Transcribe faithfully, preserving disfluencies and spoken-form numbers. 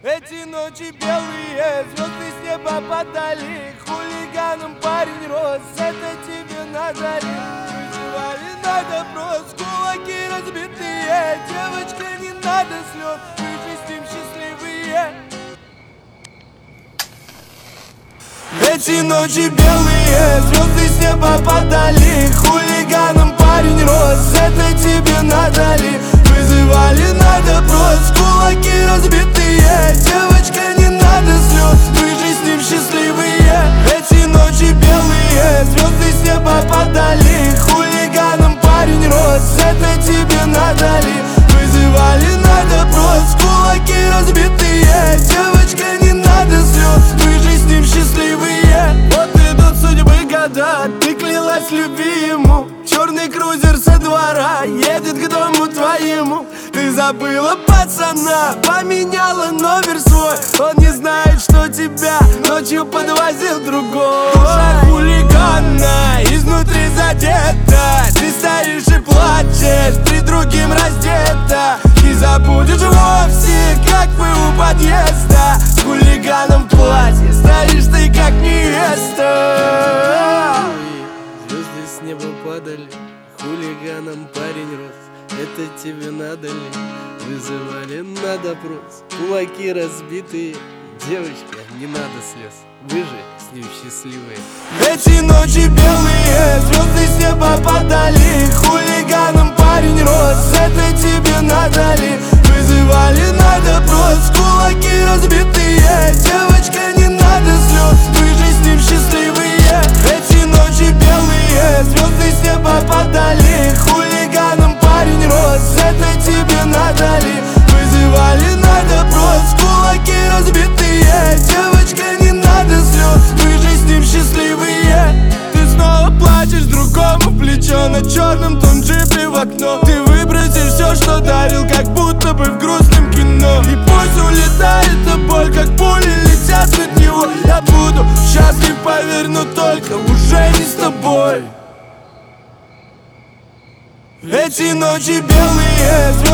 Эти ночи белые, звезды с неба падали, хулиганом парень рос, это тебе надо ли? Вызывали на допрос, кулаки разбитые, девочка, не надо слез, мы же с ним счастливые. Эти ночи белые, звезды с неба падали, хулиганом парень рос, это тебе надо ли? Вызывали на допрос, кулаки разбитые, девочка, не надо слез, мы же с ним счастливые. Эти ночи белые, звезды с неба падали, хулиганом парень рос, это тебе надо ли? Вызывали на допрос, кулаки разбитые, девочка, не надо слез, мы же с ним счастливые. Вот идут судьбы года, ты клялась любви ему, черный крузер со двора едет к дому твоему. Ты забыла пацана, поменяла номер свой, он не знает, что тебя ночью подвозил другой. Душа хулигана изнутри задета, ты стоишь и плачешь, при другим раздета. Не забудешь вовсе, как вы у подъезда, с хулиганом в платье стоишь ты как невеста. Звезды с неба падали, хулиганом парень рос, это тебе надо ли? Вызывали на допрос, кулаки разбитые, девочка, не надо слез, вы же с ним счастливые. Эти ночи белые, звезды с неба падали, хулиганом парень рос, это тебе надо ли? Вызывали на допрос, кулаки разбитые, девочка, не надо слез, мы же с ним счастливые. Эти ночи белые, звезды с неба падали, хулиганом парень рос, это тебе надо ли? Вызывали на допрос, кулаки разбитые, девочка, не надо слез, мы же с ним счастливые. Ты снова плачешь другому в плечо, на черном том джипе в окно. Ты выбросишь все, что дарил, как будто бы в грустном кино. И пусть улетает эта боль, как пули летят от него. Я буду счастлив, поверь, но только уже не с тобой. Эти ночи белые, звезды